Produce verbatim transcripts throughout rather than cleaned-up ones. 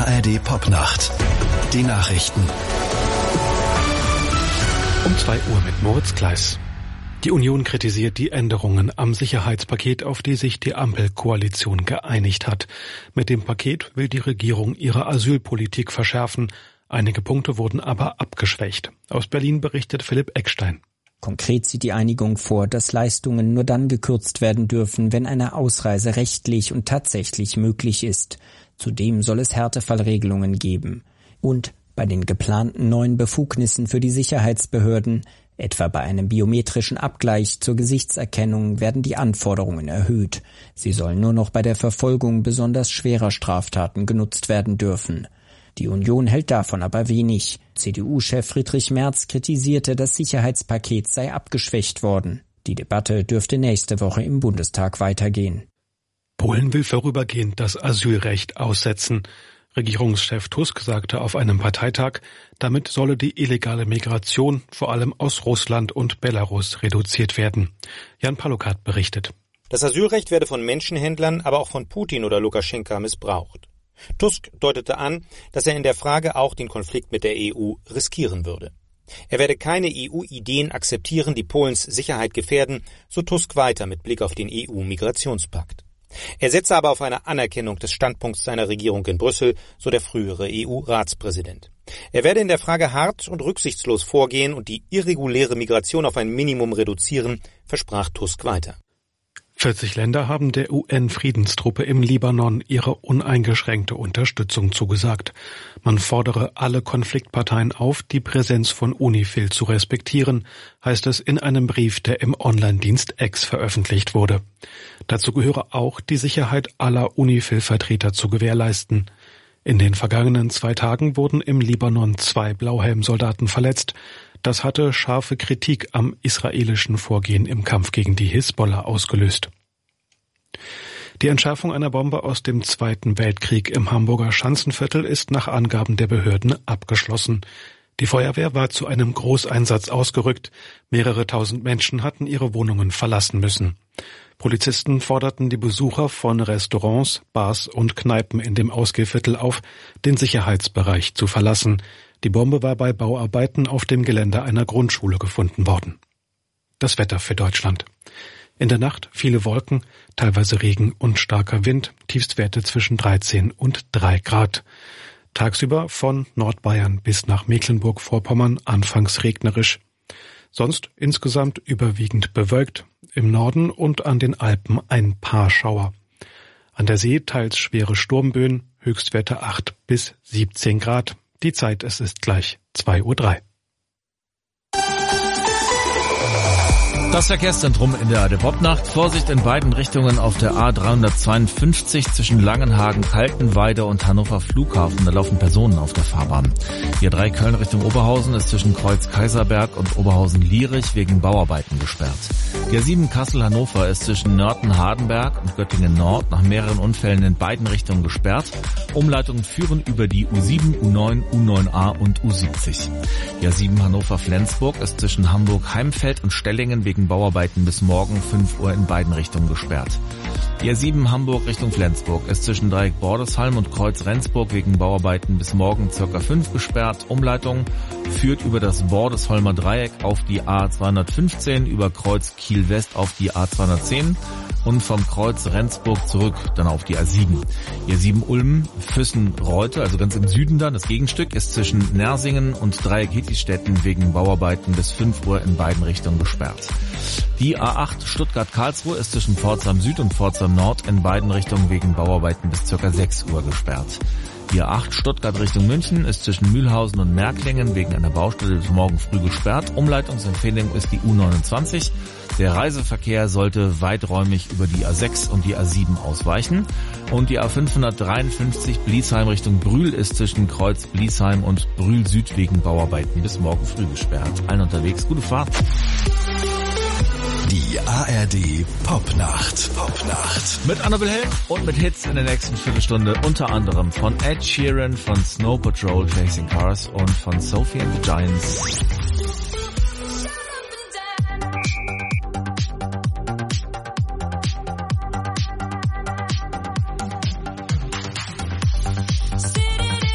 R D Popnacht. Die Nachrichten. Um zwei Uhr mit Moritz Gleis. Die Union kritisiert die Änderungen am Sicherheitspaket, auf die sich die Ampelkoalition geeinigt hat. Mit dem Paket will die Regierung ihre Asylpolitik verschärfen. Einige Punkte wurden aber abgeschwächt. Aus Berlin berichtet Philipp Eckstein. Konkret sieht die Einigung vor, dass Leistungen nur dann gekürzt werden dürfen, wenn eine Ausreise rechtlich und tatsächlich möglich ist. Zudem soll es Härtefallregelungen geben. Und bei den geplanten neuen Befugnissen für die Sicherheitsbehörden, etwa bei einem biometrischen Abgleich zur Gesichtserkennung, werden die Anforderungen erhöht. Sie sollen nur noch bei der Verfolgung besonders schwerer Straftaten genutzt werden dürfen. Die Union hält davon aber wenig. C D U-Chef Friedrich Merz kritisierte, das Sicherheitspaket sei abgeschwächt worden. Die Debatte dürfte nächste Woche im Bundestag weitergehen. Polen will vorübergehend das Asylrecht aussetzen. Regierungschef Tusk sagte auf einem Parteitag, damit solle die illegale Migration vor allem aus Russland und Belarus reduziert werden. Jan Palukat berichtet. Das Asylrecht werde von Menschenhändlern, aber auch von Putin oder Lukaschenka missbraucht. Tusk deutete an, dass er in der Frage auch den Konflikt mit der E U riskieren würde. Er werde keine E U-Ideen akzeptieren, die Polens Sicherheit gefährden, so Tusk weiter mit Blick auf den E U-Migrationspakt. Er setze aber auf eine Anerkennung des Standpunkts seiner Regierung in Brüssel, so der frühere E U-Ratspräsident. Er werde in der Frage hart und rücksichtslos vorgehen und die irreguläre Migration auf ein Minimum reduzieren, versprach Tusk weiter. vierzig Länder haben der U N-Friedenstruppe im Libanon ihre uneingeschränkte Unterstützung zugesagt. Man fordere alle Konfliktparteien auf, die Präsenz von UNIFIL zu respektieren, heißt es in einem Brief, der im Online-Dienst X veröffentlicht wurde. Dazu gehöre auch, die Sicherheit aller UNIFIL-Vertreter zu gewährleisten. In den vergangenen zwei Tagen wurden im Libanon zwei Blauhelm-Soldaten verletzt. Das hatte scharfe Kritik am israelischen Vorgehen im Kampf gegen die Hisbollah ausgelöst. Die Entschärfung einer Bombe aus dem Zweiten Weltkrieg im Hamburger Schanzenviertel ist nach Angaben der Behörden abgeschlossen. Die Feuerwehr war zu einem Großeinsatz ausgerückt. Mehrere tausend Menschen hatten ihre Wohnungen verlassen müssen. Polizisten forderten die Besucher von Restaurants, Bars und Kneipen in dem Ausgehviertel auf, den Sicherheitsbereich zu verlassen. Die Bombe war bei Bauarbeiten auf dem Gelände einer Grundschule gefunden worden. Das Wetter für Deutschland. In der Nacht viele Wolken, teilweise Regen und starker Wind, Tiefstwerte zwischen dreizehn und drei Grad. Tagsüber von Nordbayern bis nach Mecklenburg-Vorpommern anfangs regnerisch. Sonst insgesamt überwiegend bewölkt, im Norden und an den Alpen ein paar Schauer. An der See teils schwere Sturmböen, Höchstwerte acht bis siebzehn Grad. Die Zeit, es ist gleich zwei Uhr drei. Das Verkehrszentrum in der A R D Popnacht. Vorsicht in beiden Richtungen auf der A dreihundertzweiundfünfzig zwischen Langenhagen, Kaltenweide und Hannover Flughafen. Da laufen Personen auf der Fahrbahn. Die A drei Köln Richtung Oberhausen ist zwischen Kreuz Kaiserberg und Oberhausen-Lierich wegen Bauarbeiten gesperrt. Die A sieben Kassel-Hannover ist zwischen Nörten-Hardenberg und Göttingen-Nord nach mehreren Unfällen in beiden Richtungen gesperrt. Umleitungen führen über die U sieben, U neun, U neun a und U siebzig. Die A sieben Hannover-Flensburg ist zwischen Hamburg-Heimfeld und Stellingen wegen Bauarbeiten bis morgen fünf Uhr in beiden Richtungen gesperrt. Die A sieben Hamburg Richtung Flensburg ist zwischen Dreieck Bordeshalm und Kreuz Rendsburg wegen Bauarbeiten bis morgen circa fünf gesperrt. Umleitung führt über das Bordesholmer Dreieck auf die A zweihundertfünfzehn, über Kreuz Kiel West auf die A zweihundertzehn und vom Kreuz Rendsburg zurück dann auf die A sieben. Die A sieben Ulm, Füssen-Reute, also ganz im Süden dann. Das Gegenstück ist zwischen Nersingen und Dreieck Hittistetten wegen Bauarbeiten bis fünf Uhr in beiden Richtungen gesperrt. Die A acht Stuttgart-Karlsruhe ist zwischen Pforzheim Süd und Pforzheim Nord in beiden Richtungen wegen Bauarbeiten bis ca. sechs Uhr gesperrt. Die A acht Stuttgart Richtung München ist zwischen Mühlhausen und Märklingen wegen einer Baustelle bis morgen früh gesperrt. Umleitungsempfehlung ist die U neunundzwanzig. Der Reiseverkehr sollte weiträumig über die A sechs und die A sieben ausweichen. Und die A fünfhundertdreiundfünfzig Bliesheim Richtung Brühl ist zwischen Kreuz Bliesheim und Brühl Süd wegen Bauarbeiten bis morgen früh gesperrt. Allen unterwegs, gute Fahrt. Die A R D Popnacht. Popnacht. Mit Annabel Helm und mit Hits in der nächsten Viertelstunde, unter anderem von Ed Sheeran, von Snow Patrol Chasing Cars und von Sophie and the Giants. Sitting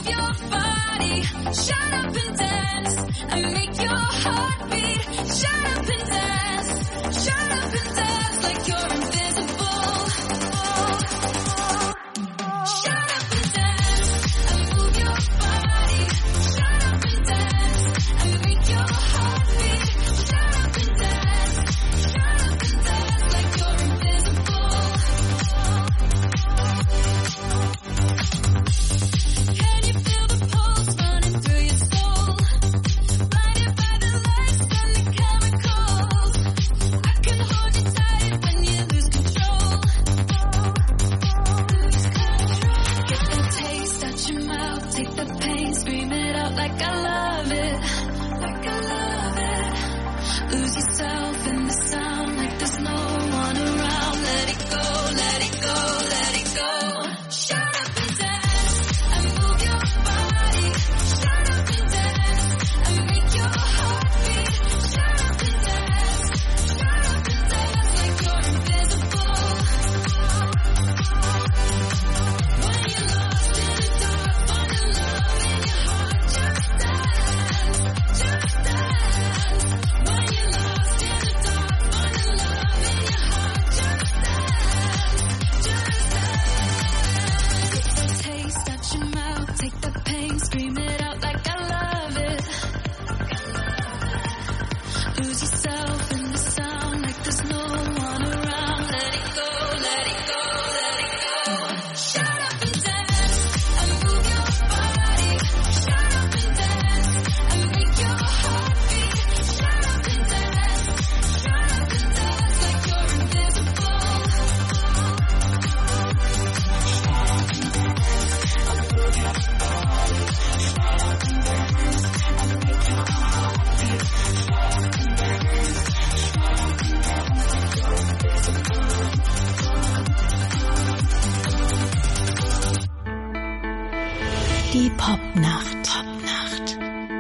Die Popnacht. Popnacht.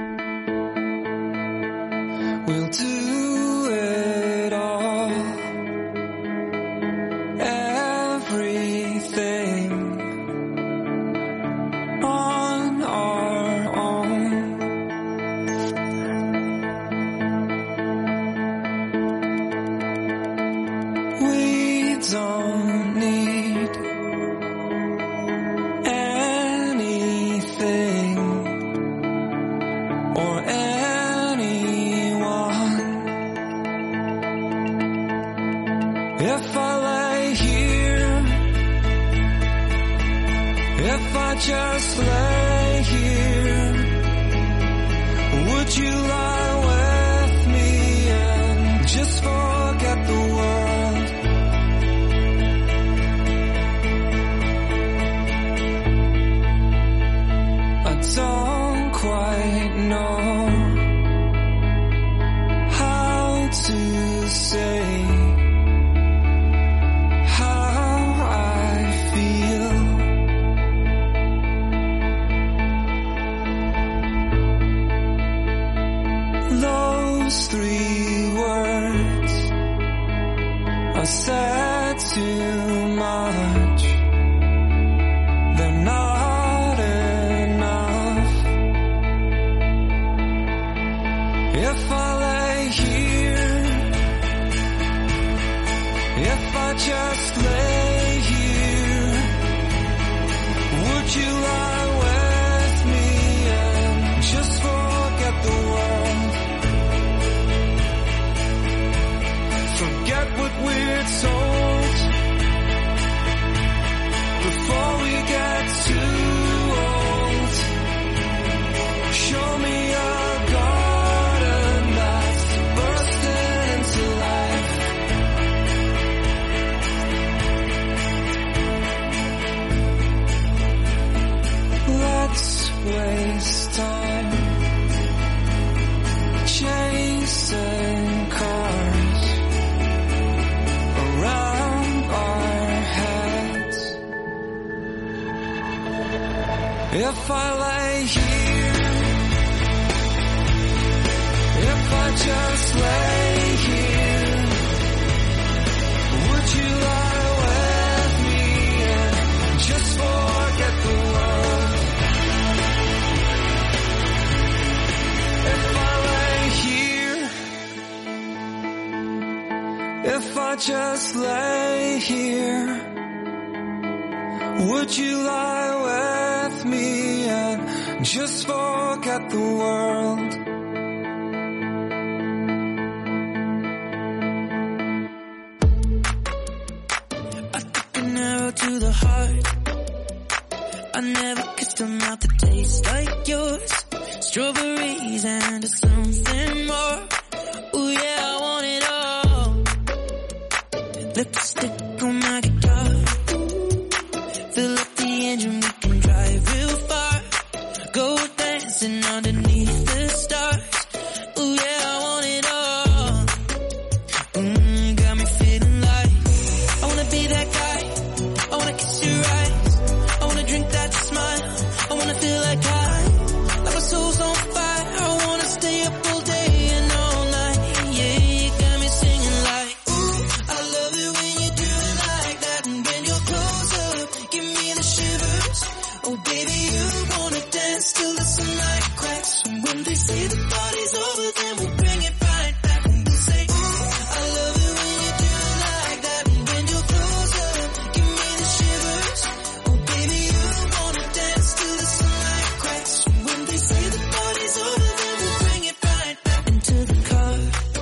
We'll do it all. Everything on our own. We don't need anything or anyone. If I lay here, if I just lay here, would you lie with me and just forget the world? I don't quite know how to say how I feel. Those three words are said too much. They're not enough. If I lay here, if I just lay here, would you lie with me and just forget the world? Forget what we're told before we get too old. Show me a garden that's bursting into life. Let's waste time chasing cars around our heads. If I lay here, if I just lay here, would you lie with me and just forget the world? just lay here, would you lie with me and just forget the world? I took an arrow to the heart. I never kissed a mouth that tastes like yours. Strawberries and something more. Ooh yeah, I want it all. Lipstick on my guitar. Fill up the engine, we can drive real far. Go dancing underneath the stars. Ooh yeah, I want it all. Mm, got me feeling like I wanna be that guy. I wanna kiss your eyes. I wanna drink that smile. I wanna feel like I, like my soul's on fire. I wanna stay up all day and all night. Yeah, you got me singing like, ooh, I love it when you do it like that. And when you're close up, give me the shivers. Oh baby, you wanna dance till the sunlight cracks. And when they say the party's over, then we'll bring it right back. And we'll say, ooh, I love it when you do it like that. And when you're close up, give me the shivers. Oh baby, you wanna dance till the sunlight cracks. And when they say the party's over, then we'll bring it right back. Into the car,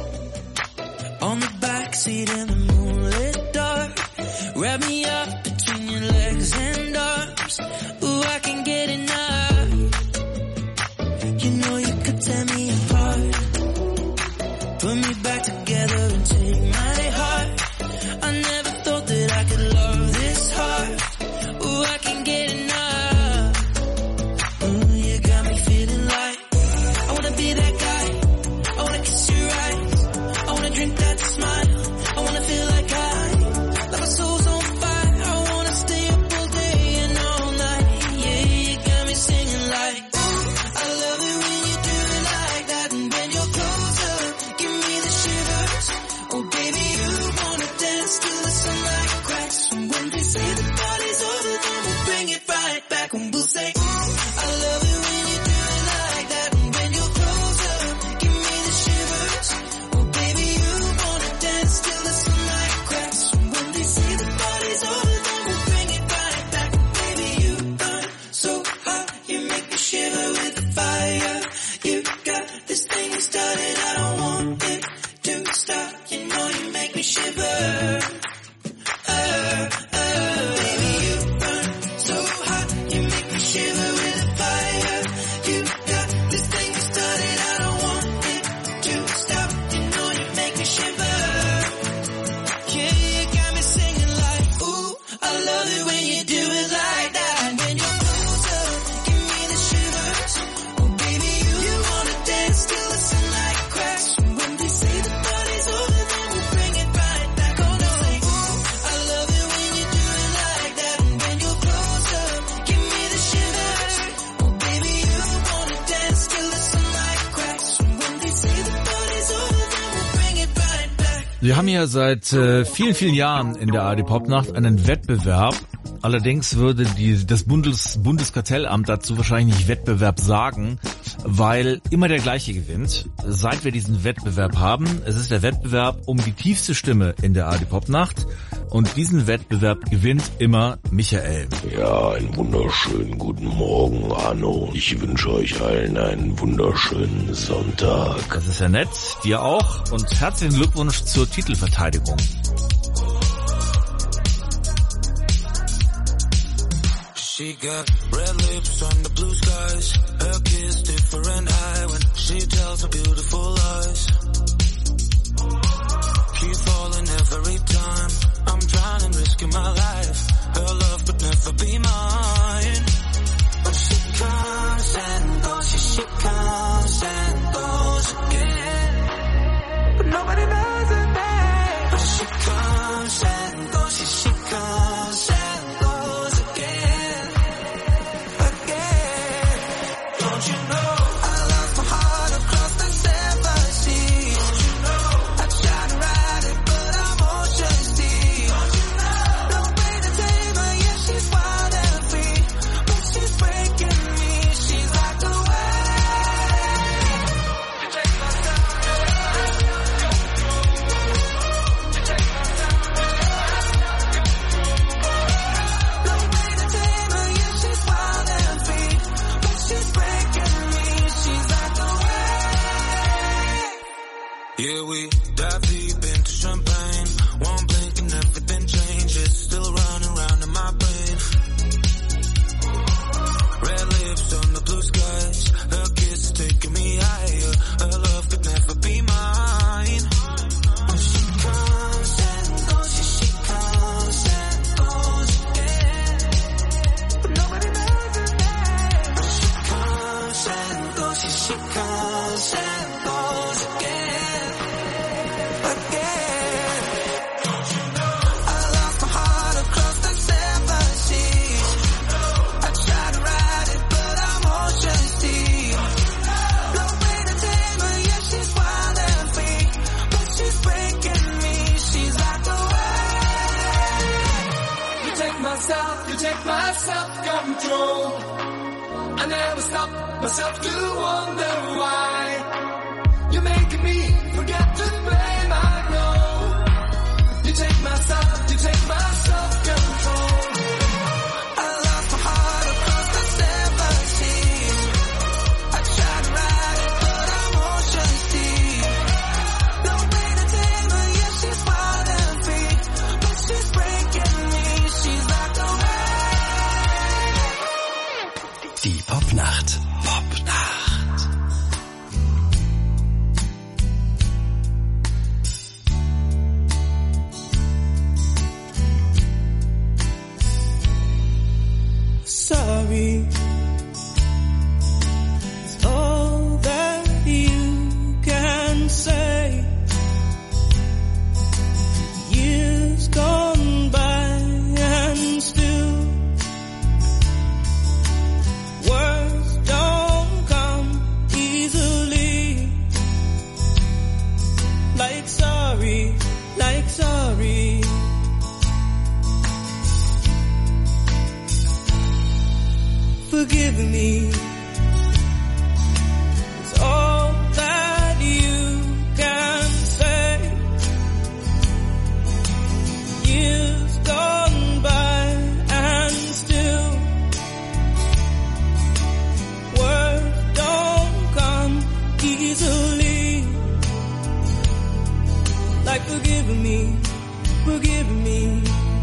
on the backseat in the moonlit dark. Wrap me up between your legs and arms. Ooh, I can get enough. You know you could tear me apart. Put me back together and take my heart. I never thought that I could love this hard. Ooh, I can get enough. Ooh, you got me feeling like I wanna be that guy. I wanna kiss your eyes. I wanna drink that smile. I wanna feel like I, like my soul's on fire. I wanna stay up all day and all night. Yeah, you got me singing like, ooh, I love it when you do it like that. And when you're close up, give me the shivers. Oh baby, you wanna dance till the sunlight cracks. And when they say the party's over, then we'll bring it right back. And we'll say, ooh, I love it when you do it like that. And when you're close up, give me the shivers. Oh baby, you wanna dance till the sunlight cracks. And when they say the party's over, then we'll bring it right back. Baby, you burn so hot, you make me shiver with the fire. You got this thing you started, I don't want it to stop. You know you make me shiver. Uh, uh, baby, you burn so hot, you make me shiver with the fire. You got this thing you started, I don't want it to stop. You know you make me shiver. Yeah, you got me singing like, ooh, I love it when you do it like that. And when you're close up, give me the shivers. Oh baby, you, you wanna dance till the sunlight cracks. And when they say the party's over, then we'll bring it right back. Oh no, say, ooh, I love it when you do it like that. And when you're close up, give me the shivers. Oh baby, you wanna dance till the sunlight cracks. And when they say the party's over, then we'll bring it right back. Wir haben ja seit äh, vielen, vielen Jahren in der A R D Popnacht einen Wettbewerb. Allerdings würde die, das Bundes, Bundeskartellamt dazu wahrscheinlich nicht Wettbewerb sagen, weil immer der gleiche gewinnt. Seit wir diesen Wettbewerb haben, es ist der Wettbewerb um die tiefste Stimme in der A R D Popnacht. Und diesen Wettbewerb gewinnt immer Michael. Ja, einen wunderschönen guten Morgen, Arno. Ich wünsche euch allen einen wunderschönen Sonntag. Das ist ja nett, dir auch. Und herzlichen Glückwunsch zur Titelverteidigung. She got red lips on the blue skies. Her kiss different eye when she tells her beautiful lies. Keep falling every time. I'm trying and risking my life. Her love could never be mine. But she comes and goes. She, she comes and goes again. But nobody knows her name. But she comes and goes. She, she comes and goes again. Again. Yeah, we dive deep into champagne. One blink and everything changes. Still running around in my brain. Red lips on the blue skies. Her kiss is taking me higher. Her love could never be mine. When she comes and goes, yeah, she comes and goes again. But nobody knows her name. When she comes and goes, yeah, she comes and goes again. You take my self-control. I never stop myself to wonder why. You're making me forget to blame, I know. You take my self, you take my self-control. I lost my heart across the seven seas. I tried to ride it, but I'm ocean deep. No way to tame her, yeah, she's wild and free. But she's breaking me, she's like the Die Popnacht. Popnacht. Sorry is all that you can say. Years gone by and still words don't come easily. Like sorry, like sorry. Forgive me. It's all that you can say. Years gone by and still words don't come easily. Like forgive me, forgive me.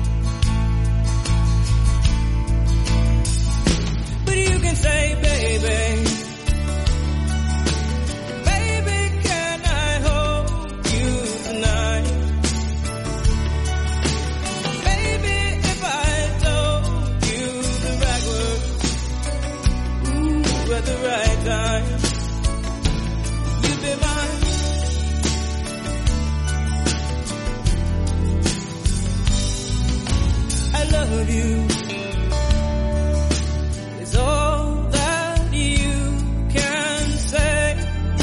But you can say, baby, baby, can I hold you tonight? Baby, if I told you the right words, ooh, at the right time, you'd be mine. I love you. It's all that you can say.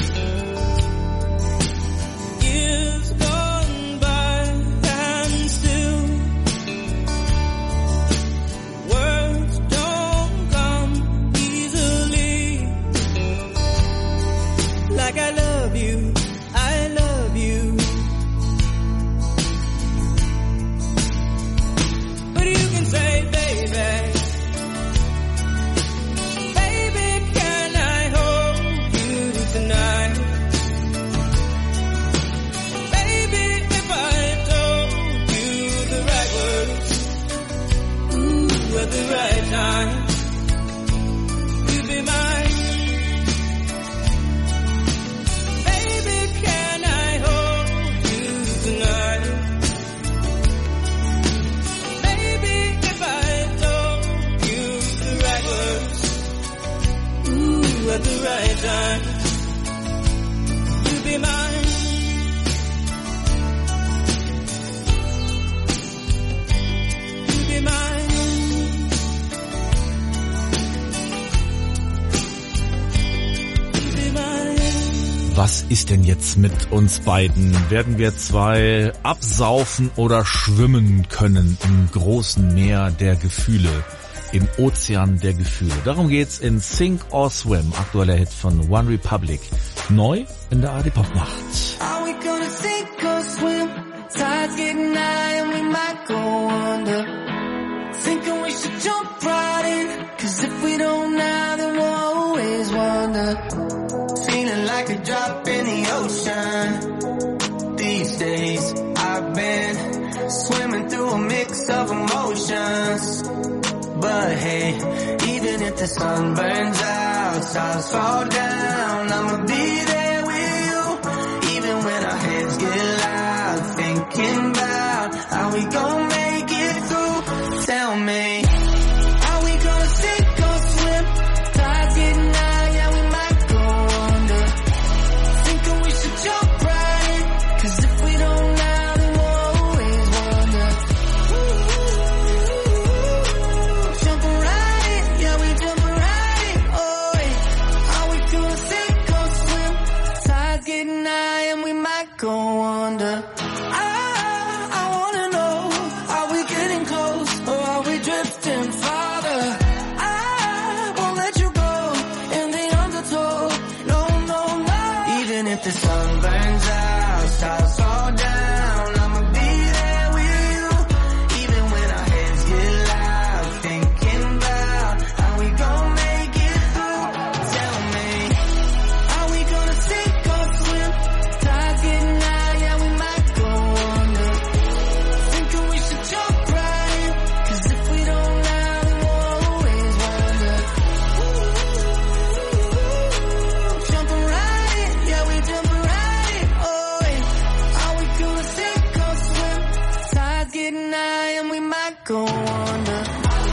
Years gone by and still words don't come easily. Like I love you, I love you. But you can say, baby, baby, can I hold you tonight? Baby, if I told you the right words, ooh, at the right time, you'd be mine. Baby, can I hold you tonight? Baby, if I told you the right words, ooh, at the right time, you'd be mine. You'd be mine. You'd be mine. Was ist denn jetzt mit uns beiden? Werden wir zwei absaufen oder schwimmen können im großen Meer der Gefühle, im Ozean der Gefühle? Darum geht's in Sink or Swim, aktueller Hit von One Republic, neu in der A R D Popnacht. Are we gonna sink or swim? Tide's getting high and we might go under. Thinking we should jump right in. Cause if we don't now, then we'll always wonder. Feeling like a drop in the ocean. days I've been swimming through a mix of emotions. But hey, even if the sun burns out, stars fall down, I'ma be there with you. Even when our heads get loud, thinking about how we gon' make it through. Tell me, are we gonna sink or swim? Tide's getting high, yeah, we might go under. Thinking we should jump right in, 'cause if we don't now, then we'll always wonder. Jumping right in, yeah, we jumping right in. Oh, yeah. Are we gonna sink or swim? Tide's getting high and we might go under. The sun burns out, stars fall down, I'ma be there with you. Even when our heads get loud, thinking about how we gon' make it through. Tell me, are we gonna sink or swim? Tide's getting high, yeah, we might go under. Thinking we should jump right in, 'cause if we don't now, then we'll always wonder. Jumping right in, yeah, we jumping right in. Oh, yeah. Are we gonna sink or swim? Tide's getting high and we might go under.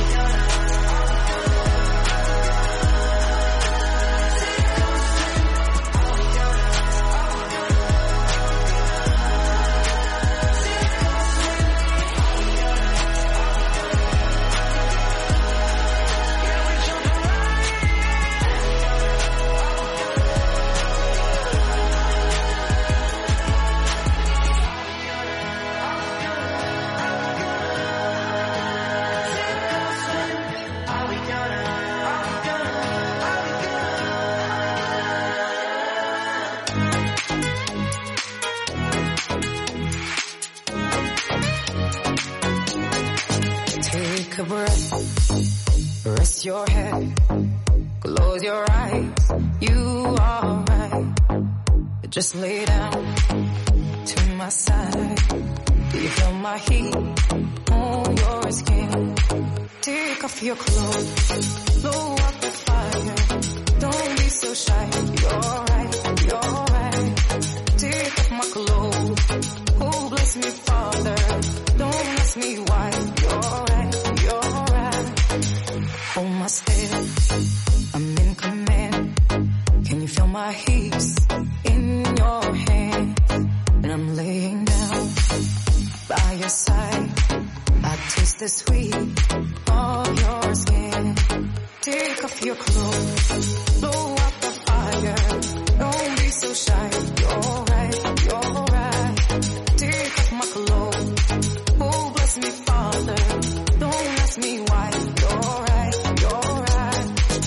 Take a breath, rest your head, close your eyes, you are right. Just lay down to my side. Do you feel my heat on your skin? Take off your clothes, blow up the fire. Don't be so shy, you're right, you're right. Take off my clothes, oh bless me Father. Don't ask me why, you're right, you're right. Hold my step, I'm in command. Can you feel my hips in your hand? And I'm laying down by your side. I taste the sweet of your skin. Take off your clothes, blow up the fire. Don't be so shy, you're right, you're right. Take off my clothes, oh bless me Father. Don't ask me why, you're right, you're right.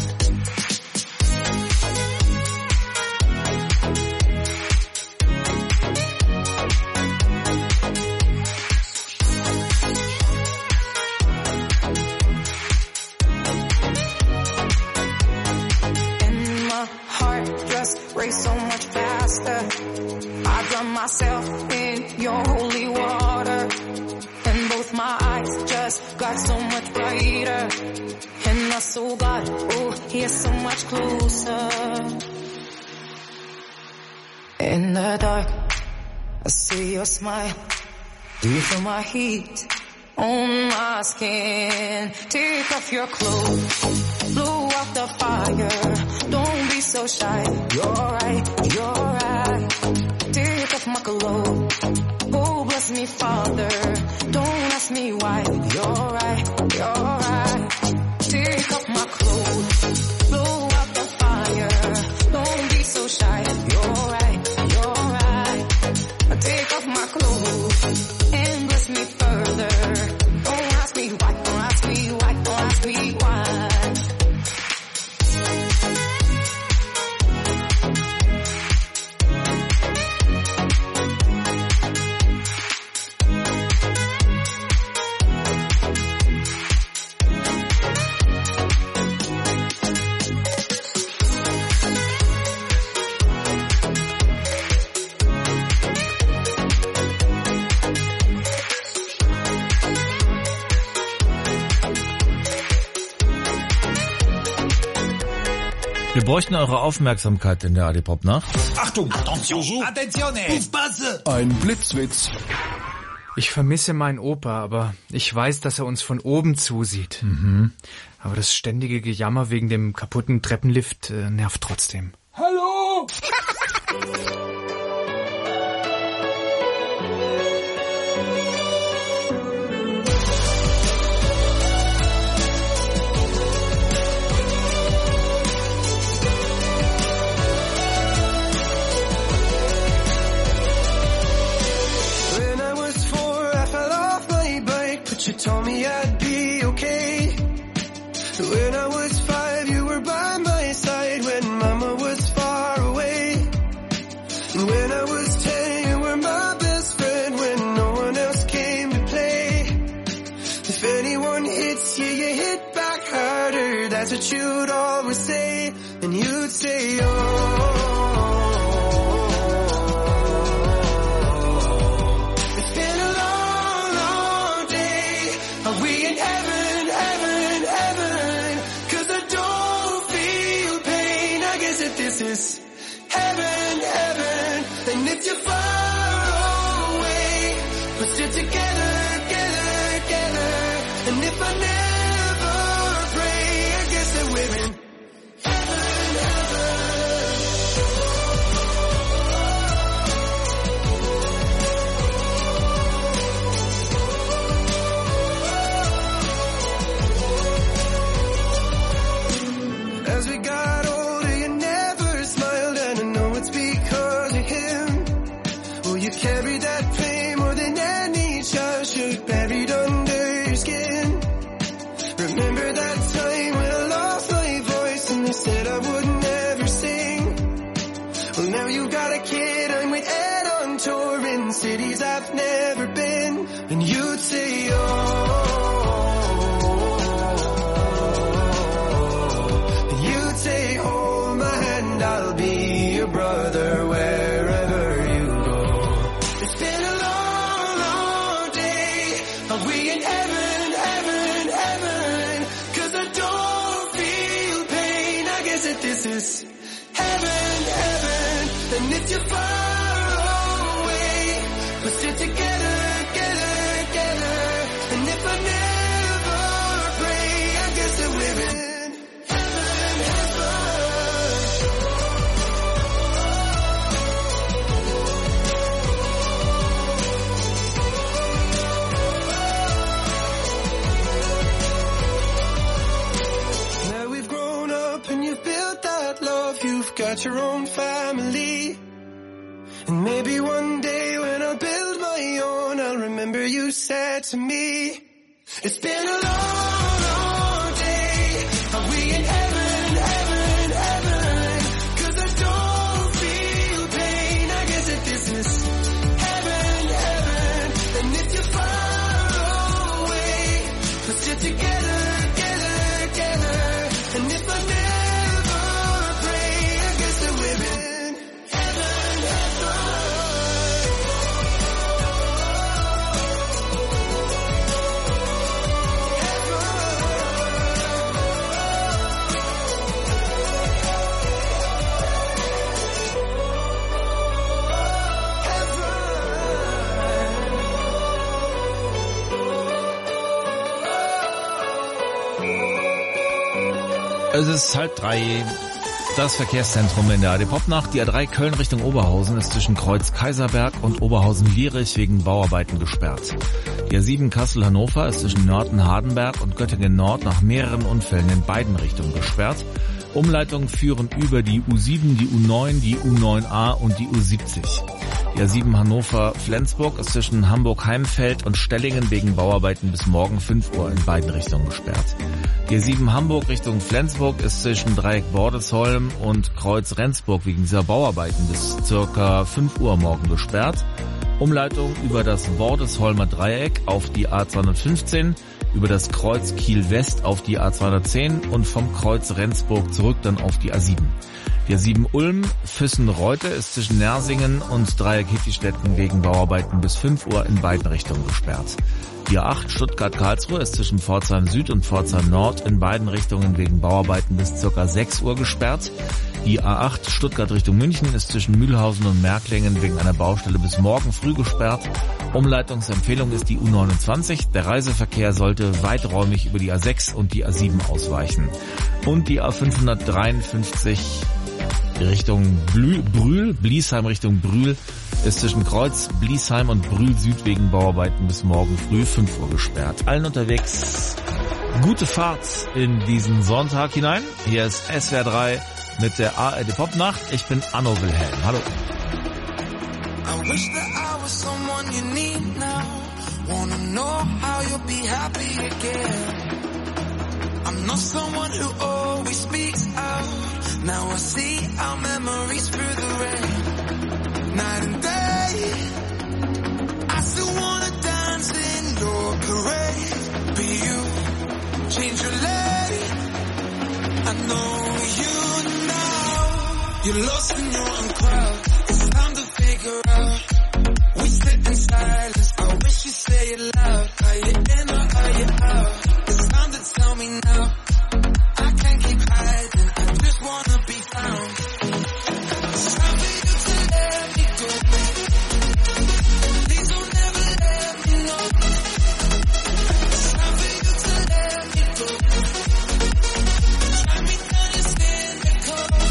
And my heart just race so much faster. I drown myself in your holy water. And both my eyes just got so much brighter. And my soul got, oh, here so much closer. In the dark, I see your smile. Do you feel my heat on my skin? Take off your clothes, blow out the fire. Don't be so shy, you're right, you're right. Take off my clothes, oh bless me Father. Don't ask me why, you're right, you're right. Take off my clothes, blow out the fire. Don't be so shy, you're right, you're right. Take off my clothes and bless me further. Don't ask me why, don't ask me why, don't ask me why. Wir bräuchten eure Aufmerksamkeit in der A D Pop-Nacht. Achtung! Attention! Attenzione! Aufpasse! Ein Blitzwitz. Ich vermisse meinen Opa, aber ich weiß, dass er uns von oben zusieht. Mhm. Aber das ständige Gejammer wegen dem kaputten Treppenlift äh, nervt trotzdem. Hallo! You told me I'd be okay. When I was five, you were by my side when mama was far away. And when I was ten, you were my best friend when no one else came to play. If anyone hits you, you hit back harder. That's what you'd always say. And you'd say, oh. Heaven, heaven, and if you're far away, we're still together, together, together. And if I never pray, I guess that we're in heaven, heaven. As we got older, you never smiled, and I know it's because of him. Well, you carry that pain more than any child should, buried under your skin. Remember that time when I lost my voice and they said I would never sing? Well, now you got a kid, I'm with Ed on tour in cities I've never been. And you'd say, oh. You'd say, hold my hand, I'll be your brother wherever you go. It's been a long, long day. Are we in heaven, heaven, heaven? 'Cause I don't feel pain. I guess that this is heaven, heaven. And if you're far away, we're still together, together, together. And if I never pray, I guess that we're in you've got your own family. And maybe one day when I build my own, I'll remember you said to me, it's been a long, long day. Are we in heaven, heaven, heaven? 'Cause I don't feel pain. I guess that this is heaven, heaven. And if you're far away, we're still together, together, together. And if I never Es ist halb drei. Das Verkehrszentrum in der A D Pop-Nacht. Die A drei Köln Richtung Oberhausen ist zwischen Kreuz Kaiserberg und Oberhausen-Lierich wegen Bauarbeiten gesperrt. Die A sieben Kassel-Hannover ist zwischen Nörten-Hardenberg und Göttingen-Nord nach mehreren Unfällen in beiden Richtungen gesperrt. Umleitungen führen über die U sieben, die U neun, die U neun A und die U siebzig. Die A sieben Hannover-Flensburg ist zwischen Hamburg-Heimfeld und Stellingen wegen Bauarbeiten bis morgen fünf Uhr in beiden Richtungen gesperrt. Die A sieben Hamburg Richtung Flensburg ist zwischen Dreieck Bordesholm und Kreuz Rendsburg wegen dieser Bauarbeiten bis circa fünf Uhr morgen gesperrt. Umleitung über das Bordesholmer Dreieck auf die A zweihundertfünfzehn, über das Kreuz Kiel West auf die A zweihundertzehn und vom Kreuz Rendsburg zurück dann auf die A sieben. Die A sieben Ulm Füssen-Reute ist zwischen Nersingen und Dreieck Hittistetten wegen Bauarbeiten bis fünf Uhr in beiden Richtungen gesperrt. Die A acht Stuttgart-Karlsruhe ist zwischen Pforzheim Süd und Pforzheim Nord in beiden Richtungen wegen Bauarbeiten bis ca. sechs Uhr gesperrt. Die A acht Stuttgart Richtung München ist zwischen Mühlhausen und Märklingen wegen einer Baustelle bis morgen früh gesperrt. Umleitungsempfehlung ist die U neunundzwanzig. Der Reiseverkehr sollte weiträumig über die A sechs und die A sieben ausweichen. Und die A fünfhundertdreiundfünfzig Richtung Brühl, Bliesheim Richtung Brühl ist zwischen Kreuz, Bliesheim und Brühl Süd wegen Bauarbeiten bis morgen früh fünf Uhr gesperrt. Allen unterwegs gute Fahrt in diesen Sonntag hinein. Hier ist S W R drei mit der A R D Popnacht. Ich bin Anno Wilhelm. Hallo. I wish that I was someone you need now. Wanna know how you'll be happy again. I'm not someone who always speaks out. Now I see our memories through the rain. Night and day, I still wanna dance in your parade. Be you, change your lane. I know you now. You're lost in your own crowd. It's time to figure out. We sit in silence. I wish you'd say it loud. Are you in or are you out? It's time to tell me now. I can't keep hiding. I just wanna be found. It's time for you to let me go. Please don't ever let me know. It's time for you to let me go. Try me down and stand the cold.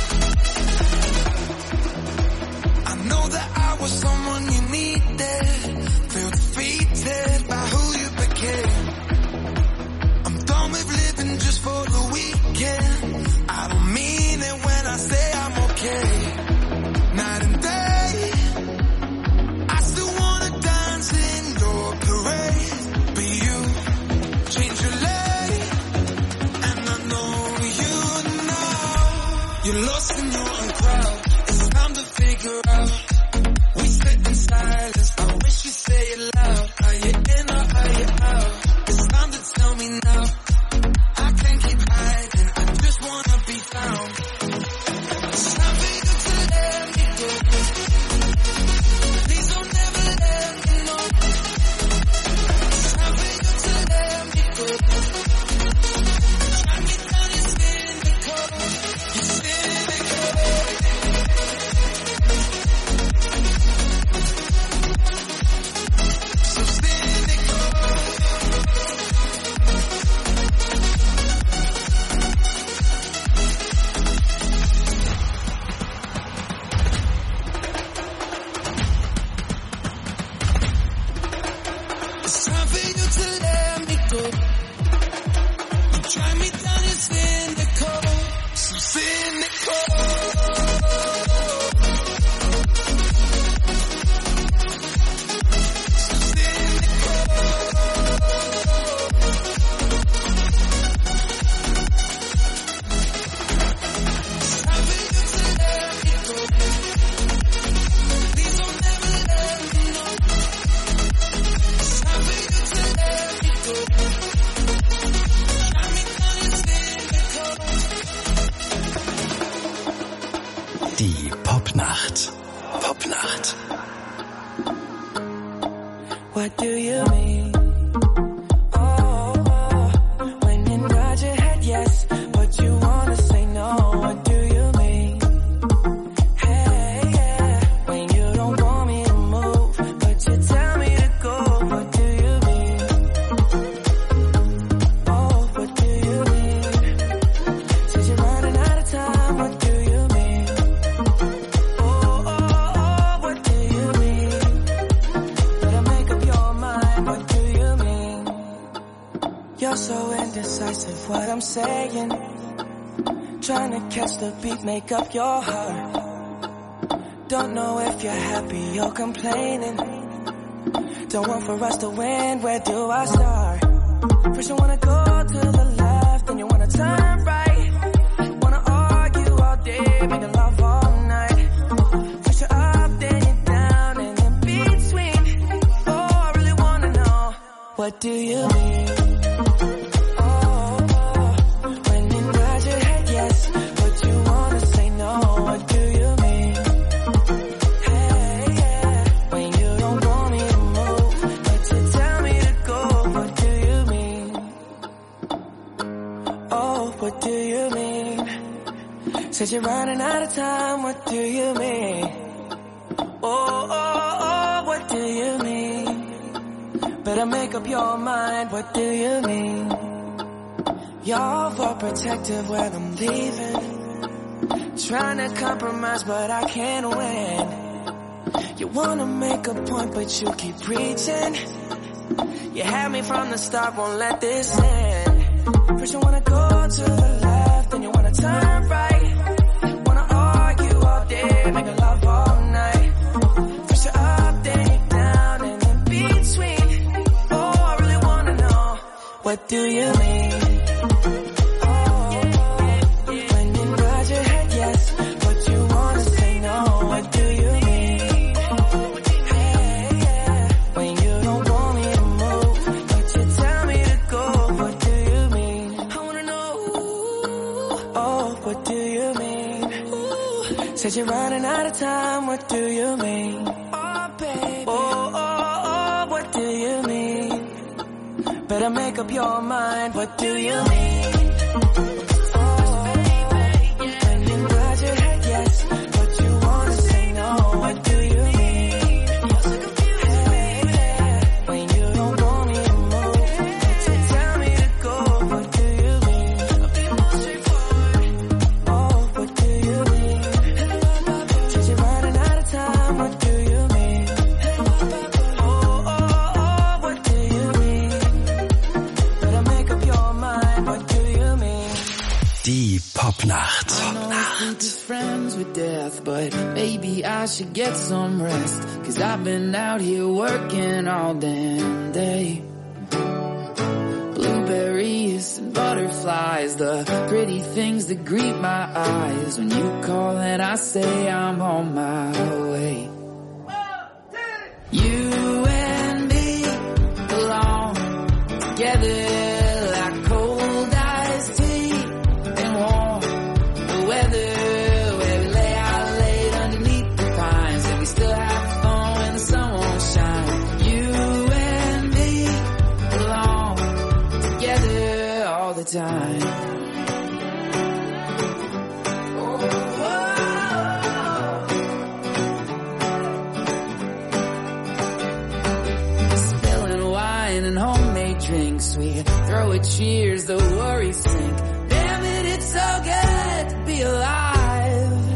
I know that I was someone you needed. Feel defeated by who you became. I'm done with living just for the weekend. I don't mean it when I say I'm okay. Night and day, I still wanna dance in your parade. Be you, change your lane. And I know you now. You're lost in your own crowd. It's time to figure out. We sit in silence. I wish you'd say it loud. Are you in or are you out? It's time to tell me now. I can't keep hiding. I just wanna be found. It's time for you to let me go. Please don't ever let me know. It's time for you to let me go. Try me down and stand the cold. You stand the cold. So stand the cold. It's time for you to let me go. You try me down and stand the cold. So stand the cold. So stand the cold. It's time for you to let me go. Please don't ever let me know. It's time for you to let me go. Try me down and stand the cold. Die Popnacht. Popnacht. What do you mean? Oh, oh, when you nod your head yes, but you wanna say no. What do you mean? Hey, yeah, when you don't want me to move, but you tell me to go. What do you mean? Oh, what do you mean? Since you're running out of time, what do you mean? Oh, oh, oh, what do you mean? Better make up your mind, what do you mean? You're so indecisive, what I'm saying. Trying to catch the beat, make up your heart. Don't know if you're happy or complaining. Don't want for us to win, where do I start? First you wanna go to the left, then you wanna turn right. Wanna argue all day, making love all night. First you're up, then you're down, and in between. Oh, I really wanna know, what do you mean? Oh, oh, when you nod your head yes, but you wanna say no. What do you mean? Hey, yeah, when you don't want me to move, but you tell me to go. you're running out of time, what do you mean? Oh, oh, oh, what do you mean? Better make up your mind, what do you mean? You're overprotective when I'm leaving. Trying to compromise, but I can't win. You wanna make a point, but you keep preaching. You had me from the start, won't let this end. First you wanna go to the left, then you wanna turn right. Wanna argue all day, make love all night. First you're up, then you're down, and in between. Oh, I really wanna know, what do you mean? Said you're running out of time, what do you mean? Oh, baby. Oh, oh, oh, what do you mean? Better make up your mind, what do you mean? Oh, baby. When you nod your head yes, but you wanna say no, what do you mean? You're so confused, baby. When you don't want me to move, but you tell me to go, what do you mean? I'll be more straightforward. Oh, what do you mean? What do you mean? Oh, oh, oh, what do you mean? Better make up your mind, what do you mean? Die Popnacht. Popnacht. Friends with death, but maybe I should get some rest. Cause I've been out here working all damn day. Blueberries and butterflies, the pretty things that greet my eyes. When you call and I say I'm on my way. You and me belong together like cold iced tea and warm the weather, where we lay out late underneath the pines and we still have fun when the sun won't shine. You and me belong together all the time. And homemade drinks, we throw a cheers, the worries sink. Damn it, it's so good to be alive.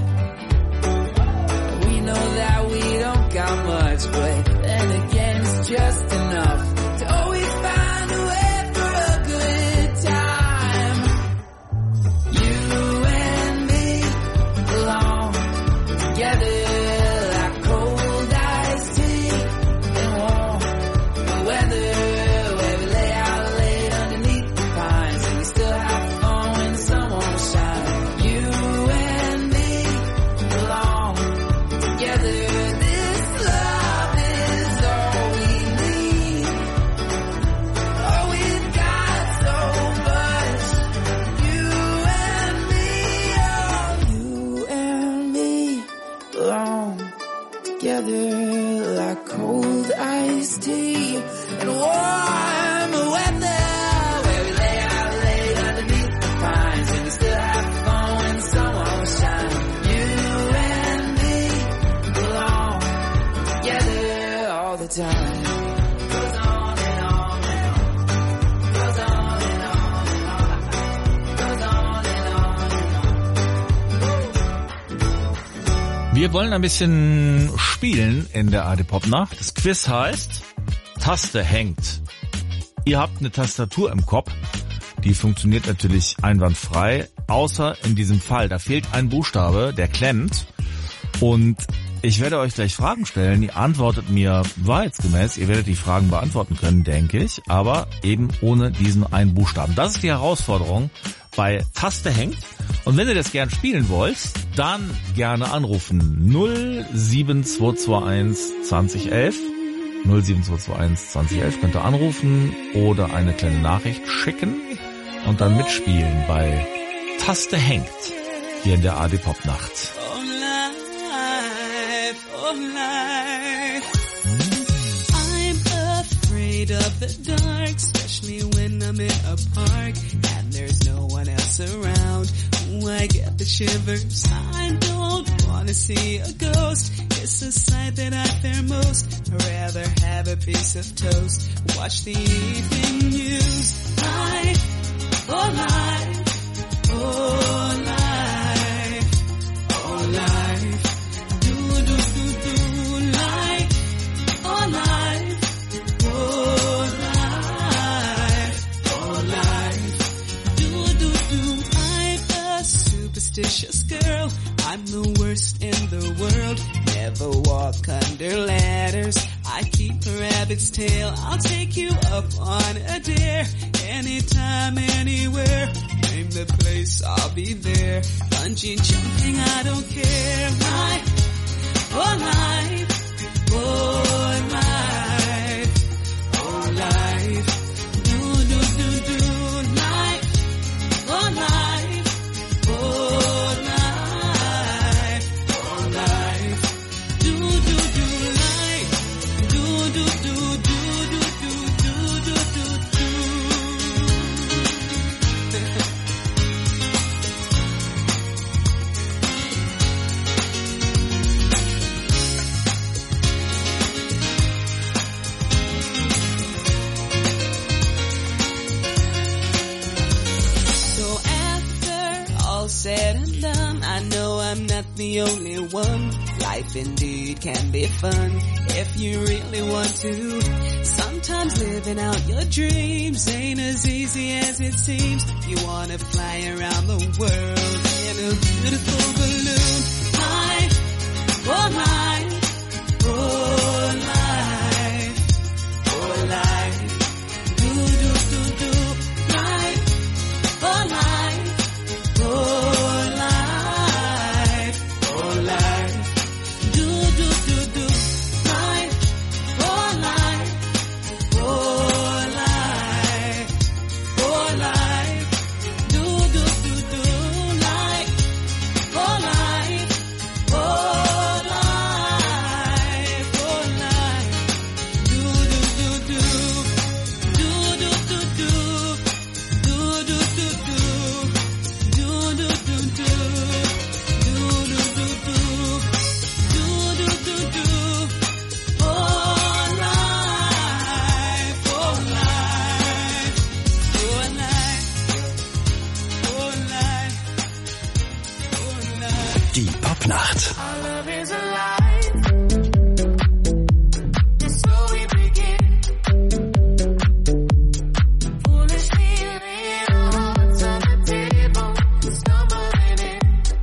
We know that we don't got much, but then again it's just enough to always find a way for a good time. You and me belong together like cold iced tea and warm the weather. Together like cold iced tea and warm weather, where we lay out late underneath the pines and we still have fun when the sun won't shine. You and me belong together all the time. Goes on and on and on. Goes on and on and on. Goes on and on and on. Wir wollen ein bisschen spielen in der A D Popnacht. Das Quiz heißt Taste hängt. Ihr habt eine Tastatur im Kopf. Die funktioniert natürlich einwandfrei, außer in diesem Fall. Da fehlt ein Buchstabe, der klemmt. Und ich werde euch gleich Fragen stellen. Ihr antwortet mir wahrheitsgemäß. Ihr werdet die Fragen beantworten können, denke ich. Aber eben ohne diesen einen Buchstaben. Das ist die Herausforderung bei Taste hängt. Und wenn ihr das gern spielen wollt, dann gerne anrufen. null sieben zwei zwei eins zwanzig elf. null sieben zwei zwei eins zwanzig elf könnt ihr anrufen oder eine kleine Nachricht schicken und dann mitspielen bei Taste hängt hier in der A D Popnacht. Oh life, oh life. I'm afraid of the dark, especially when I'm in a park and there's no one else around. Ooh, I get the shivers. I don't wanna see a ghost. It's a sight that I fear most. I'd rather have a piece of toast. Watch the evening news. Life, oh life, oh life, oh life. Do do do do life, oh life, oh life, oh life. Do do do. I'm a superstitious girl. I'm the worst in the world. Never walk under ladders. I keep a rabbit's tail. I'll take you up on a dare. Anytime, anywhere. Name the place, I'll be there. Bungee jumping, I don't care. Life, oh life, oh life, oh life. Do, do, do, do. Life, oh life, oh life, oh life. Do, do, do, life. Do, do, do, do, do, do, do, do, do, do. So after all said and done, I know I'm not the only one. Life indeed can be fun if you really want to. Sometimes living out your dreams ain't as easy as it seems. You wanna fly around the world in a beautiful balloon. Life, oh life, oh life, oh life. Do, do, do, do. Life, oh life, oh life, oh life. Do, do, do, do. Life, oh life, oh life, oh life. Do, do, do, do. Life, oh life, oh life, oh life. Do, do, do, do. Do, do, do, do. Do, do, do, do. Do, do, do, do. Do, do, do, do. Do, do, do, do. Oh life, oh life, oh life, oh life, oh life. Die Popnacht. Our love is alive. And so we begin. Foolishly laying our hearts on the table, stumbling in.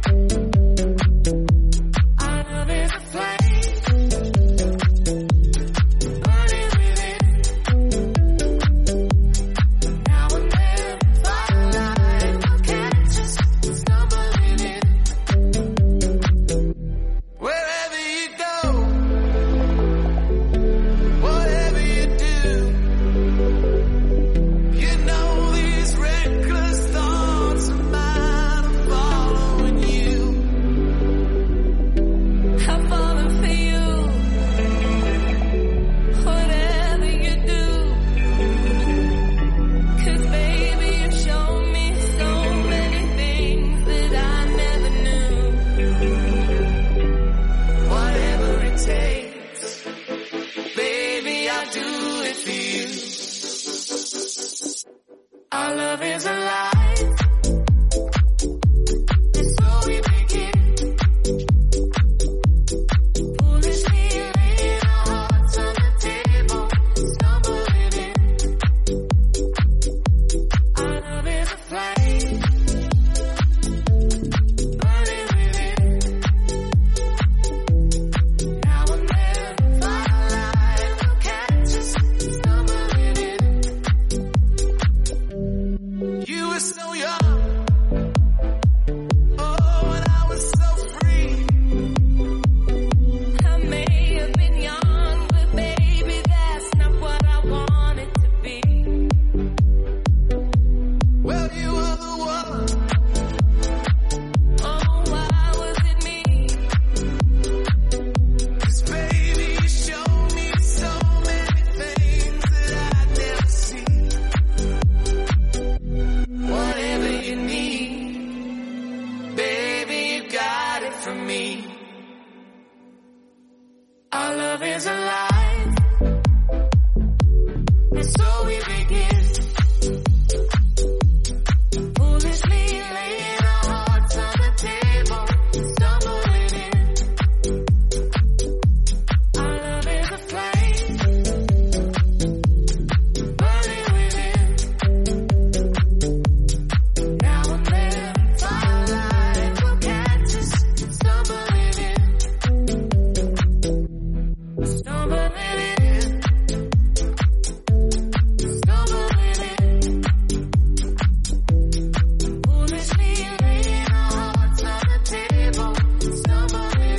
Our love is a flame, burning within. Now and then, firelight will catch us, stumbling in. Wherever you go, whatever you do, you know these reckless thoughts of mine are following you. I'm falling for you, whatever you do. 'Cause baby, you've shown me so many things that I never knew. Whatever it takes, baby, I'll do it for you. Our love is alive. And so we begin. Foolishly laying our hearts on the table, stumbling in. Our love is a flame, burning within. from me. Our love is alive, and so we begin. Foolishly laying our hearts on the table, stumbling in. Our love is a flame, burning within. Now and then, firelight will catch us, stumbling in. Stumbling in. Stumbling in. Foolishly laying our hearts on the table, stumbling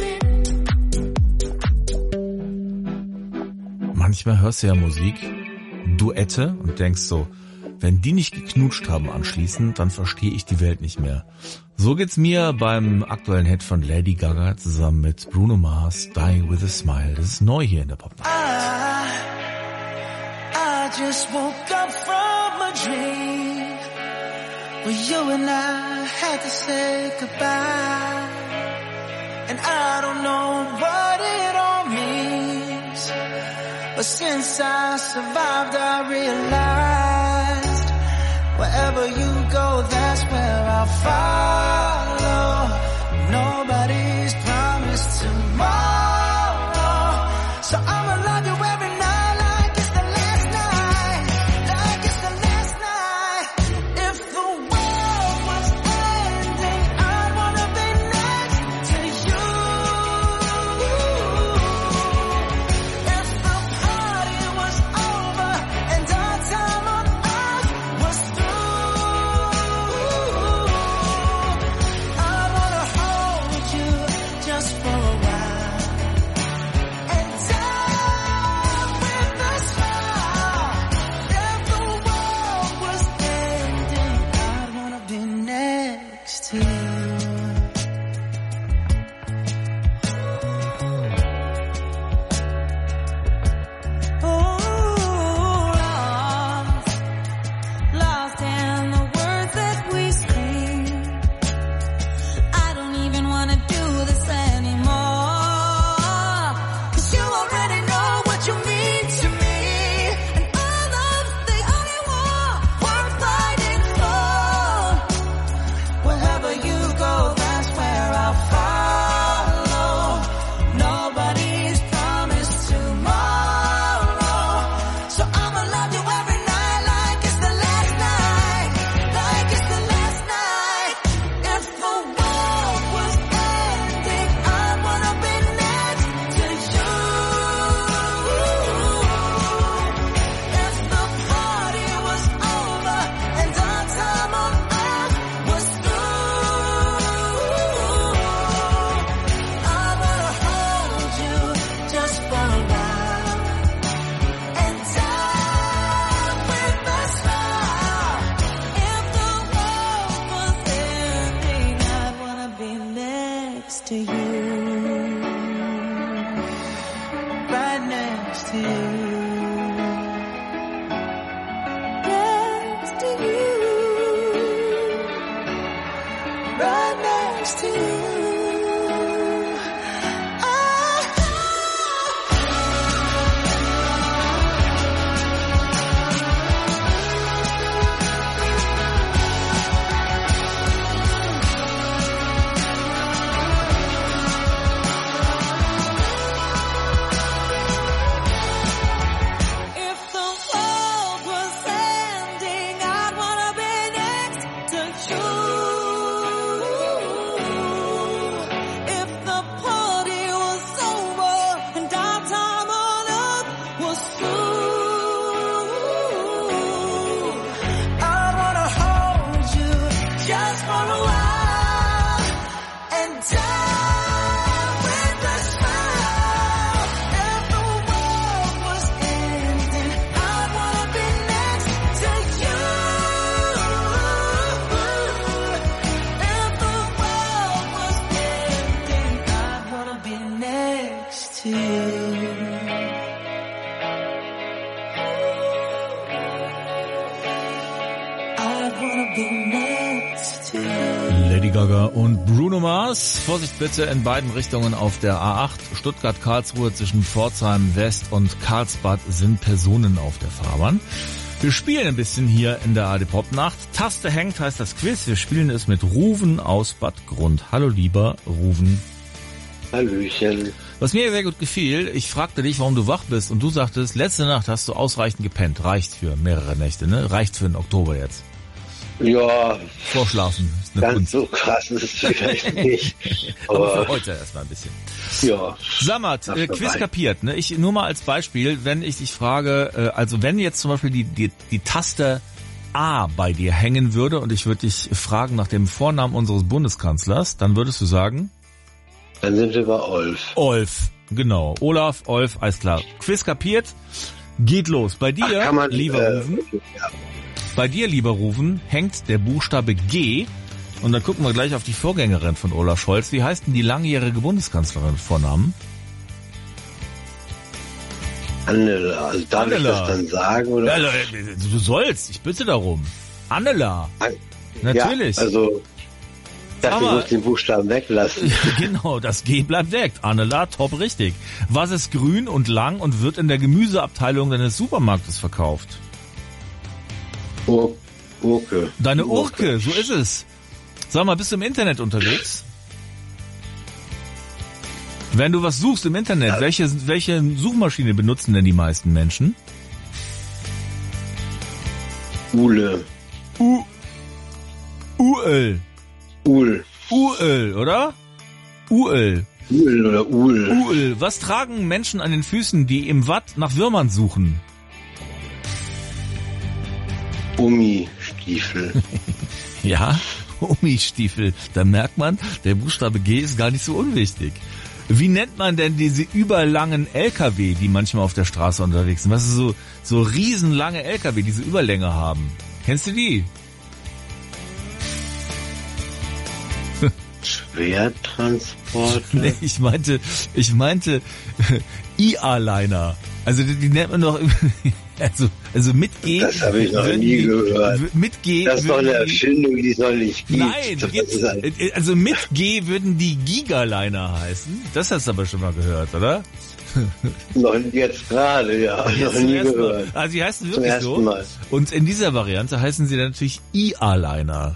in. Manchmal hörst du ja Musik, Duette und denkst so, wenn die nicht geknutscht haben anschließend, dann verstehe ich die Welt nicht mehr. So geht's mir beim aktuellen Hit von Lady Gaga zusammen mit Bruno Mars, Die With A Smile. Das ist neu hier in der Popnacht. I, I just woke up from a dream where you and I had to say goodbye. And I don't know what it all means, but since I survived I realized wherever you go, that's where I'll follow. Nobody's promised tomorrow, so I'ma love you every night like it's the last night, like it's the last night. If the world was ending, I'd wanna be next to you. If the party was over and our time on earth was through, I'd wanna hold you just for a while and die with a smile. If the world was ending, I'd wanna be next to you. Oh, lost, lost in the words that we speak. I don't even wanna do this anymore, 'cause you already know what you mean to me, and our love's the only war worth fighting for. Wherever you go, that's where I'll follow. Nobody's promised tomorrow, so I'ma love you every night like it's the last night, like it's the last night. If the world was ending, I'd wanna be next to you. If the party was over and our time on earth was through, I'd wanna hold you just for a while and die with a smile. If the world was ending, I'd wanna be next to you, right next to you, next to you, right next to you. If the world was ending, I'd wanna be next to you. If the party was over and our time on earth was through, I'd wanna hold you just for a while and die with a smile. If the world was ending, I'd wanna be next to you. If the world was ending, I'd wanna be next to you. I'd wanna be next to you. Lady Gaga und Bruno Mars. Vorsicht bitte in beiden Richtungen auf der A acht. Stuttgart-Karlsruhe zwischen Pforzheim West und Karlsbad sind Personen auf der Fahrbahn. Wir spielen ein bisschen hier in der A R D Popnacht. Taste hängt heißt das Quiz. Wir spielen es mit Ruven aus Bad Grund. Hallo lieber Ruven. Hallöchen. Was mir sehr gut gefiel, ich fragte dich, warum du wach bist und du sagtest, letzte Nacht hast du ausreichend gepennt. Reicht für mehrere Nächte, ne? Reicht für den Oktober jetzt. Ja. Vorschlafen. Ist eine ganz Kunst. So krass ist es vielleicht nicht. Aber, aber für heute erstmal ein bisschen. Ja. Sammat, äh, Quiz vorbei. kapiert, ne? Ich, nur mal als Beispiel, wenn ich dich frage, äh, also wenn jetzt zum Beispiel die, die, die Taste A bei dir hängen würde und ich würde dich fragen nach dem Vornamen unseres Bundeskanzlers, dann würdest du sagen? Dann sind wir bei Olf. Olf, genau. Olaf, Olf, alles klar. Quiz kapiert, geht los. Bei dir, Ach, kann man, lieber äh, Ruven, ja. bei dir, lieber Ruven, hängt der Buchstabe G. Und dann gucken wir gleich auf die Vorgängerin von Olaf Scholz. Wie heißt denn die langjährige Bundeskanzlerin mit Vornamen? Annela. Also darf Annela. ich das dann sagen? Oder? Ja, du sollst, ich bitte darum. Annela. Natürlich. Ja, also, ich dachte, Aber- ich muss den Buchstaben weglassen. Genau, das G bleibt weg. Annela, top richtig. Was ist grün und lang und wird in der Gemüseabteilung deines Supermarktes verkauft? Ur Urke. Deine Urke, so ist es. Sag mal, bist du im Internet unterwegs? Wenn du was suchst im Internet, Ja. welche, welche Suchmaschine benutzen denn die meisten Menschen? Ule. U. Uel. Ul. Uel, oder? Uel. Ul oder Ul. Uel. Was tragen Menschen an den Füßen, die im Watt nach Würmern suchen? Gummistiefel. Ja, Gummistiefel. Da merkt man, der Buchstabe G ist gar nicht so unwichtig. Wie nennt man denn diese überlangen L K W, die manchmal auf der Straße unterwegs sind? Was ist so, so riesenlange L K W, die diese Überlänge haben? Kennst du die? Schwertransport. Nee, ich meinte, ich meinte I A-Liner. Also die, die nennt man doch, also, also mit G. Das habe ich noch würden nie die, gehört. Mit G. Das ist doch eine würden die- Erfindung, die es noch nicht gibt. Nein, Das gibt's, ist ein, also mit G würden die Gigaliner heißen. Das hast du aber schon mal gehört, oder? noch jetzt gerade, ja. Jetzt noch zum nie ersten Mal. gehört. Also die heißen Zum wirklich ersten so. Mal. Und in dieser Variante heißen sie dann natürlich I A-Liner.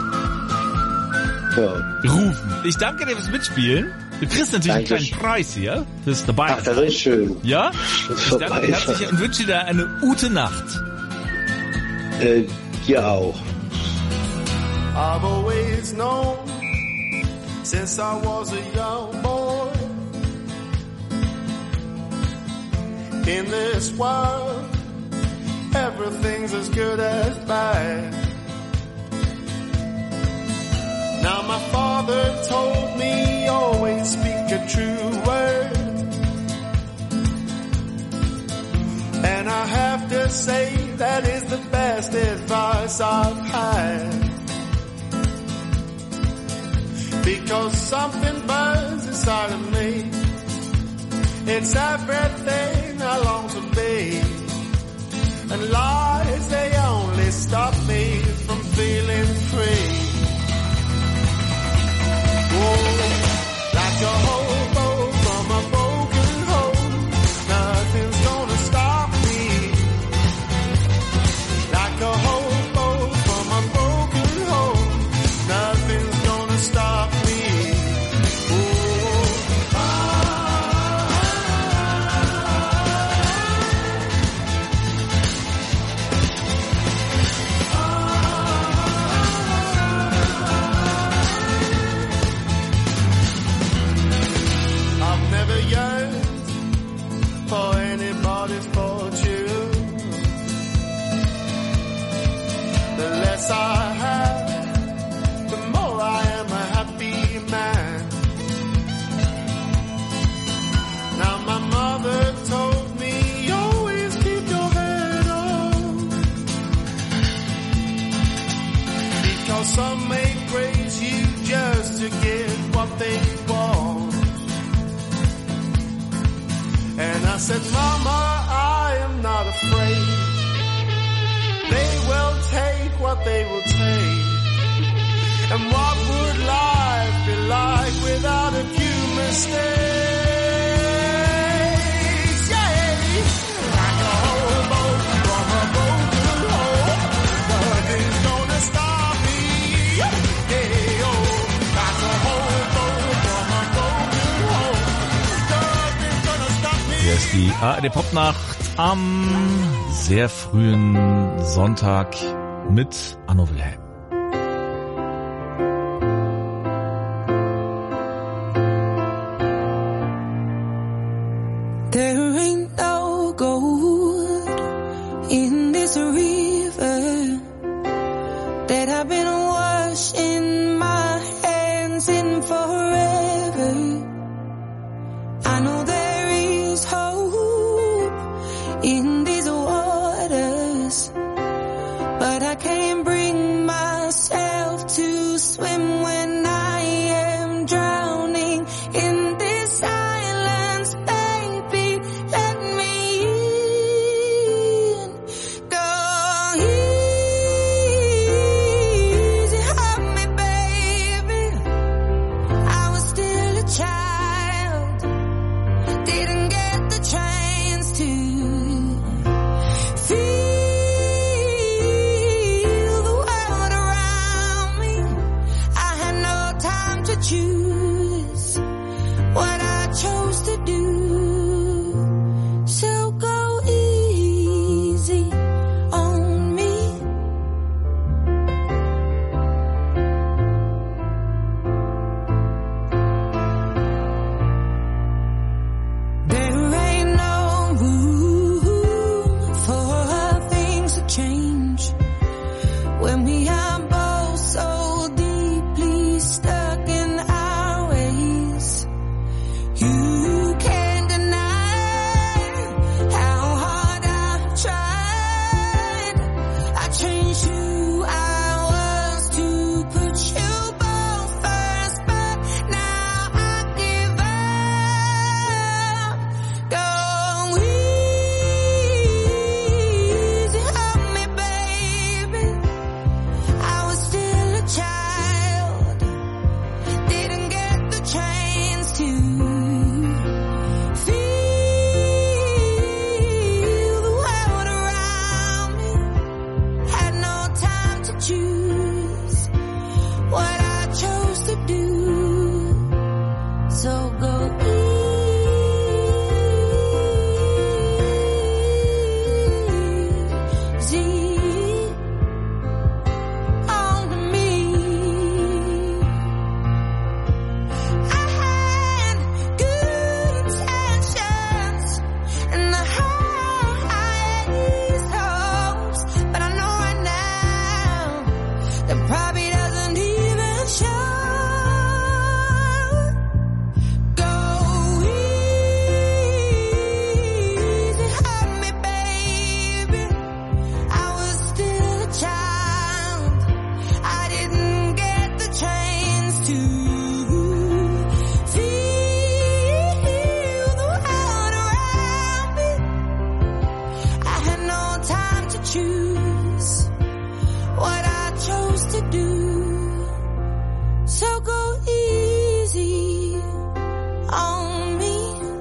Ja. Rufen. Ich danke dir fürs Mitspielen. Du kriegst natürlich einen Danke. kleinen Preis hier fürs dabei. Ach, das ist schön. Ja? Das Ich ist danke vorbei. dir herzlich und wünsche dir eine gute Nacht. Äh, dir auch. I've always known since I was a young boy in this world everything's as good as bad. Now my father told me always speak a true word, and I have to say that is the best advice I've had. Because something burns inside of me. It's everything I long to be. And lies, they only stop me from feeling free. Oh, like a hobo from a broken home, nothing's gonna stop me. Like a hobo from a broken home, nothing's gonna stop me. Oh, I've never yearned for anybody's fortune. The less I have, the more I am a happy man. Now my mother told me, always keep your head on, because some may praise you just to get what they want. And I said, Mama, I am not afraid. They will take what they will take. And what would life be like without a few mistakes? Yeah, like a whole boat from a broken home. Nothing's gonna stop me. Hey, oh, like a whole boat from a broken home. Nothing's gonna stop me. Hier ist die A R D Popnacht am sehr frühen Sonntag mit Anno Wilhelm. There ain't no gold in this river that I've been washing my hands in forever. I know there is hope in these waters, but I can't bring myself to swim when I am drowning in this silence. Baby, let me in. Go easy on me, baby. I was still a child, didn't get the chance to feel the world around me. I had no time to choose what I chose to do. So go easy on me. There ain't no room for things to change when we are both so deeply stuck in our ways. You can't deny how hard I've tried. I changed who I was to put you both first, but now I give up. Go easy on me, baby. I was still a child, didn't get the chance to feel the world around me. Had no time to choose what I chose to do. So go easy on me. I had good intentions and the highest hopes, but I know right now that probably doesn't even show. Go easy on me, baby. I was still a child, I didn't get the chance to feel the world around me. I had no time to choose what I chose to do. So go easy on me.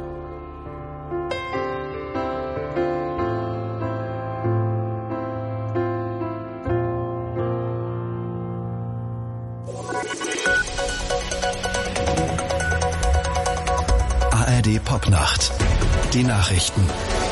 A R D Popnacht. Die Nachrichten.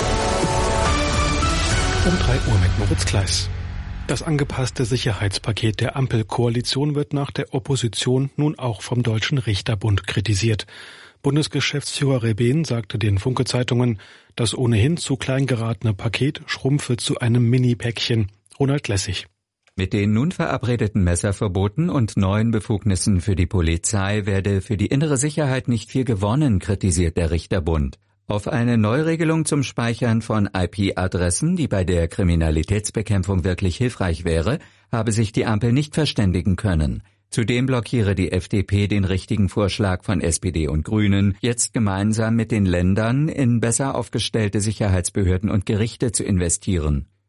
Um drei Uhr mit Moritz Kleiss. Das angepasste Sicherheitspaket der Ampelkoalition wird nach der Opposition nun auch vom Deutschen Richterbund kritisiert. Bundesgeschäftsführer Rebehn sagte den Funke-Zeitungen, das ohnehin zu klein geratene Paket schrumpfe zu einem Mini-Päckchen. Ronald Lessig. Mit den nun verabredeten Messerverboten und neuen Befugnissen für die Polizei werde für die innere Sicherheit nicht viel gewonnen, kritisiert der Richterbund. Auf eine Neuregelung zum Speichern von I P-Adressen, die bei der Kriminalitätsbekämpfung wirklich hilfreich wäre, habe sich die Ampel nicht verständigen können. Zudem blockiere die F D P den richtigen Vorschlag von S P D und Grünen, jetzt gemeinsam mit den Ländern in besser aufgestellte Sicherheitsbehörden und Gerichte zu investieren.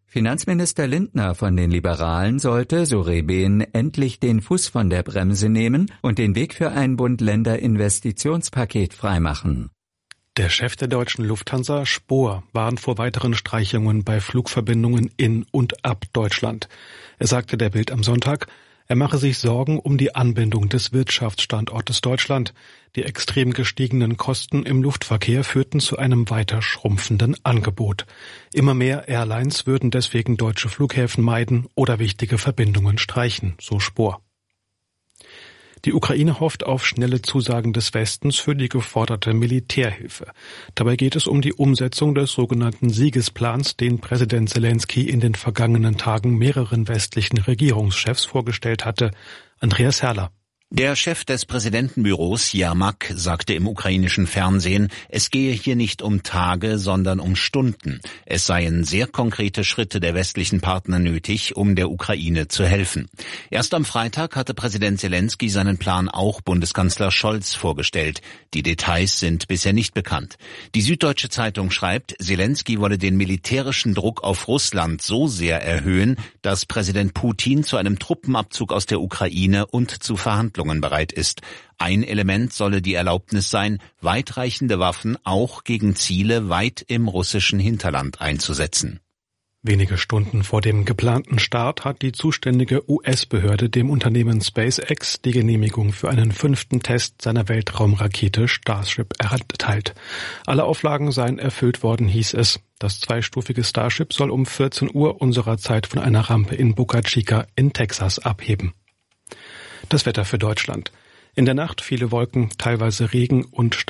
Finanzminister Lindner von den Liberalen sollte, so Rebehn, endlich den Fuß von der Bremse nehmen und den Weg für ein Bund-Länder-Investitionspaket freimachen. Der Chef der deutschen Lufthansa, Spohr, warnt vor weiteren Streichungen bei Flugverbindungen in und ab Deutschland. Er sagte der Bild am Sonntag, er mache sich Sorgen um die Anbindung des Wirtschaftsstandortes Deutschland. Die extrem gestiegenen Kosten im Luftverkehr führten zu einem weiter schrumpfenden Angebot. Immer mehr Airlines würden deswegen deutsche Flughäfen meiden oder wichtige Verbindungen streichen, so Spohr. Die Ukraine hofft auf schnelle Zusagen des Westens für die geforderte Militärhilfe. Dabei geht es um die Umsetzung des sogenannten Siegesplans, den Präsident Zelensky in den vergangenen Tagen mehreren westlichen Regierungschefs vorgestellt hatte. Andreas Herrler. Der Chef des Präsidentenbüros, Jermak, sagte im ukrainischen Fernsehen, es gehe hier nicht um Tage, sondern um Stunden. Es seien sehr konkrete Schritte der westlichen Partner nötig, um der Ukraine zu helfen. Erst am Freitag hatte Präsident Zelensky seinen Plan auch Bundeskanzler Scholz vorgestellt. Die Details sind bisher nicht bekannt. Die Süddeutsche Zeitung schreibt, Zelensky wolle den militärischen Druck auf Russland so sehr erhöhen, dass Präsident Putin zu einem Truppenabzug aus der Ukraine und zu Verhandlungen bereit ist. Ein Element solle die Erlaubnis sein, weitreichende Waffen auch gegen Ziele weit im russischen Hinterland einzusetzen. Wenige Stunden vor dem geplanten Start hat die zuständige U S-Behörde dem Unternehmen SpaceX die Genehmigung für einen fünften Test seiner Weltraumrakete Starship erteilt. Alle Auflagen seien erfüllt worden, hieß es. Das zweistufige Starship soll um vierzehn Uhr unserer Zeit von einer Rampe in Boca Chica in Texas abheben. Das Wetter für Deutschland. In der Nacht viele Wolken, teilweise Regen und